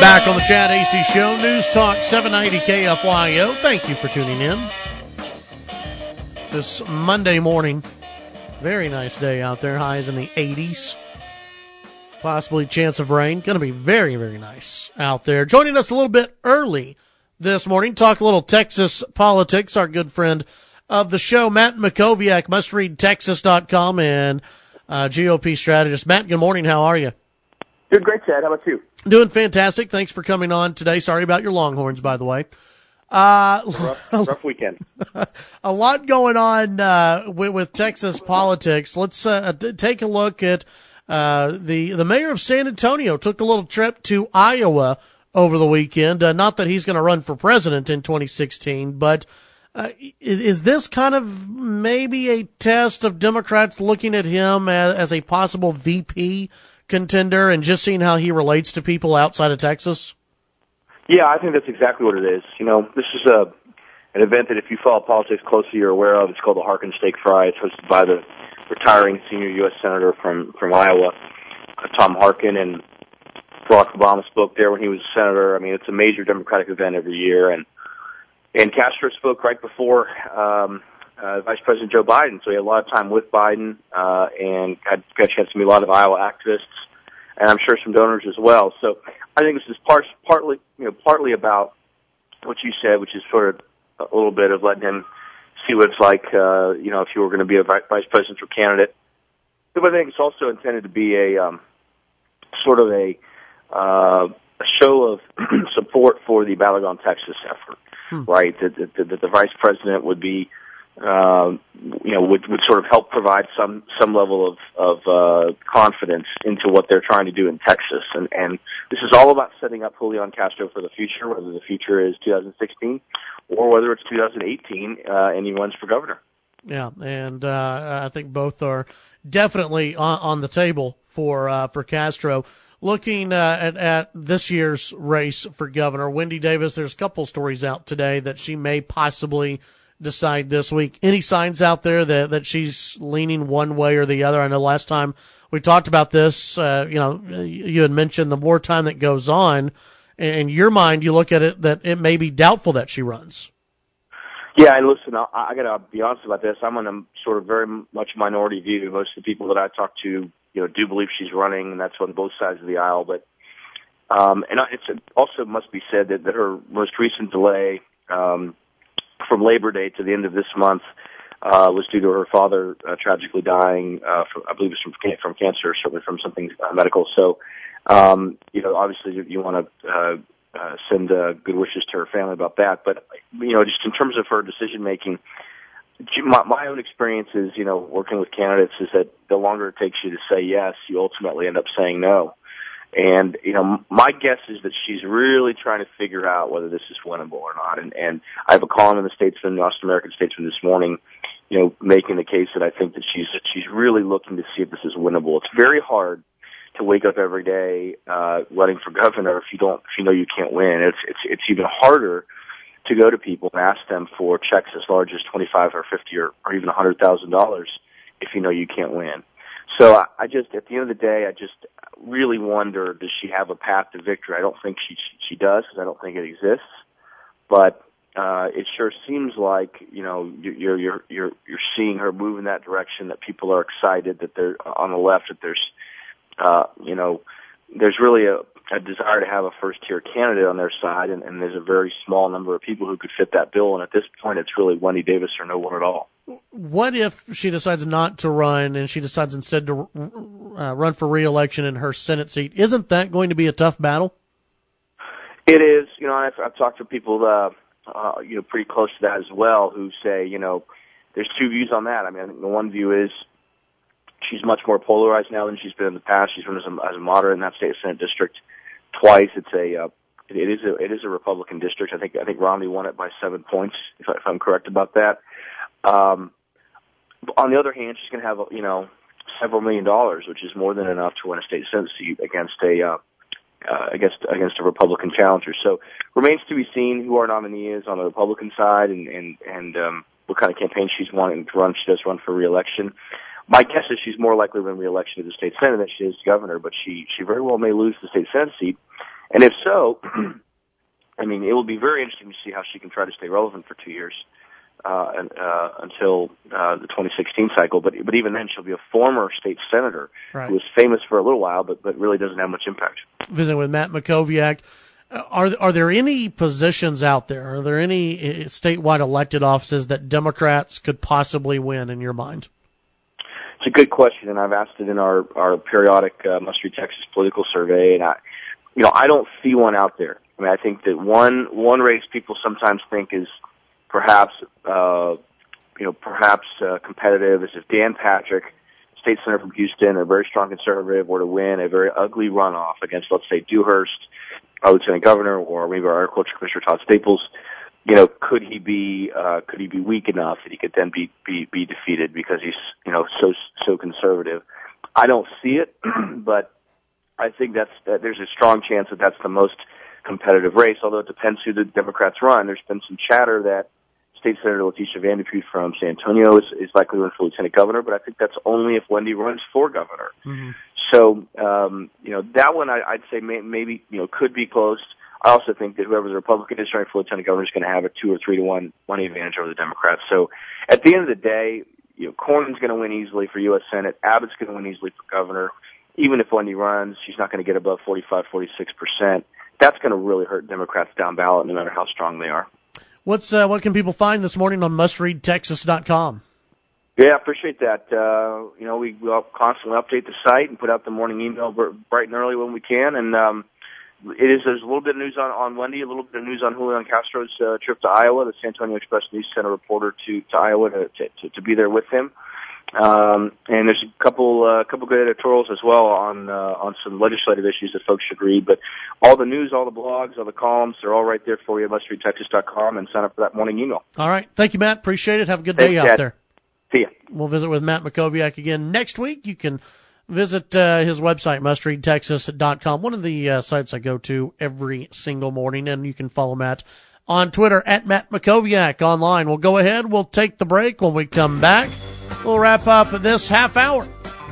Back on the Chad Hasty Show, News Talk 790 KFYO. Thank you for tuning in. This Monday morning, very nice day out there. Highs in the 80s. Possibly chance of rain. Going to be very, very nice out there. Joining us a little bit early this morning, talk a little Texas politics. Our good friend of the show, Matt Mackowiak, mustreadtexas.com and GOP strategist. Matt, good morning. How are you? Doing great, Chad. How about you? Doing fantastic. Thanks for coming on today. Sorry about your Longhorns, by the way. Rough weekend. A lot going on with Texas politics. Let's take a look at the mayor of San Antonio took a little trip to Iowa over the weekend. Not that he's going to run for president in 2016, but is this kind of maybe a test of Democrats looking at him as a possible VP contender and just seeing how he relates to people outside of Texas? Yeah, I think that's exactly what it is. You know, this is an event that if you follow politics closely, you're aware of. It's called the Harkin Steak Fry. It's hosted by the retiring senior U.S. Senator from Iowa, Tom Harkin, and Barack Obama spoke there when he was a senator. I mean, it's a major Democratic event every year, and Castro spoke right before Vice President Joe Biden, so he had a lot of time with Biden and got a chance to meet a lot of Iowa activists, and I'm sure some donors as well. So I think this is partly about what you said, which is sort of a little bit of letting him see what it's like, if you were going to be a vice presidential candidate. But I think it's also intended to be a sort of a show of support for the Battleground Texas effort, right? That the vice president would be, would sort of help provide some level of confidence into what they're trying to do in Texas. And this is all about setting up Julian Castro for the future, whether the future is 2016 or whether it's 2018 and he runs for governor. Yeah, and I think both are definitely on the table for Castro. Looking at this year's race for governor, Wendy Davis, there's a couple stories out today that she may possibly decide this week. Any signs out there that she's leaning one way or the other? I know last time we talked about this, you had mentioned the more time that goes on, in your mind, you look at it that it may be doubtful that she runs. Yeah, and listen, I got to be honest about this. I'm on a sort of very much minority view. Most of the people that I talk to, do believe she's running, and that's on both sides of the aisle. But it also must be said that her most recent delay from Labor Day to the end of this month was due to her father tragically dying. I believe it's from cancer, certainly from something medical. So, obviously you want to send good wishes to her family about that. But just in terms of her decision making, my own experience is, working with candidates is that the longer it takes you to say yes, you ultimately end up saying no. And, my guess is that she's really trying to figure out whether this is winnable or not. And I have a column in the Statesman, the Austin American Statesman this morning, making the case that I think that she's really looking to see if this is winnable. It's very hard to wake up every day, running for governor if you know you can't win. It's even harder to go to people and ask them for checks as large as $25 or $50 or even $100,000 if you know you can't win. So I just, at the end of the day, I just really wonder, does she have a path to victory? I don't think she does, because I don't think it exists. But it sure seems like you're seeing her move in that direction. That people are excited that they're on the left. That there's really a desire to have a first-tier candidate on their side, and there's a very small number of people who could fit that bill. And at this point, it's really Wendy Davis or no one at all. What if she decides not to run and she decides instead to run for re-election in her Senate seat? Isn't that going to be a tough battle? It is. I've talked to people, pretty close to that as well, who say, there's two views on that. I mean, I think the one view is she's much more polarized now than she's been in the past. She's run as a moderate in that state Senate district twice. It is a Republican district. I think Romney won it by 7 points, if I'm correct about that. On the other hand, she's going to have several $1 million, which is more than enough to win a state Senate seat against a Republican challenger. So remains to be seen who our nominee is on the Republican side and what kind of campaign she's wanting to run. She does run for re-election. My guess is she's more likely to win re-election to the state Senate than she is governor, but she very well may lose the state Senate seat. And if so, I mean, it will be very interesting to see how she can try to stay relevant for 2 years until the 2016 cycle. But even then, she'll be a former state senator who was famous for a little while, but really doesn't have much impact. Visiting with Matt Mackowiak. Are there any positions out there? Are there any statewide elected offices that Democrats could possibly win in your mind? It's a good question, and I've asked it in our periodic Must Read Texas political survey, and I don't see one out there. I mean, I think that one race people sometimes think is perhaps competitive is if Dan Patrick, state senator from Houston, a very strong conservative, were to win a very ugly runoff against, let's say, Dewhurst, our lieutenant governor, or maybe our agriculture commissioner Todd Staples. Could he be weak enough that he could then be defeated because he's so conservative? I don't see it, but I think there's a strong chance that that's the most competitive race. Although it depends who the Democrats run. There's been some chatter that State Senator Letitia Vanderputte from San Antonio is likely to run for lieutenant governor, but I think that's only if Wendy runs for governor. Mm-hmm. So that one I'd say maybe could be close. I also think that whoever the Republican is running for lieutenant governor is going to have a 2 or 3 to 1 money advantage over the Democrats. So at the end of the day, Cornyn's going to win easily for U.S. Senate. Abbott's going to win easily for governor. Even if Wendy runs, she's not going to get above 45, 46%. That's going to really hurt Democrats down ballot, no matter how strong they are. What can people find this morning on mustreadtexas.com? Yeah, I appreciate that. We'll constantly update the site and put out the morning email bright and early when we can, and there's a little bit of news on Wendy, a little bit of news on Julian Castro's trip to Iowa. The San Antonio Express News sent a reporter to Iowa to be there with him. And there's a couple good editorials as well on some legislative issues that folks should read. But all the news, all the blogs, all the columns, they're all right there for you at mustreadtexas.com, and sign up for that morning email. All right. Thank you, Matt. Appreciate it. Have a good day out there. See ya. We'll visit with Matt Mackowiak again next week. You can visit his website, mustreadtexas.com, one of the sites I go to every single morning, and you can follow Matt on Twitter at Matt Mackowiak online. We'll go ahead. We'll take the break. When we come back, we'll wrap up this half hour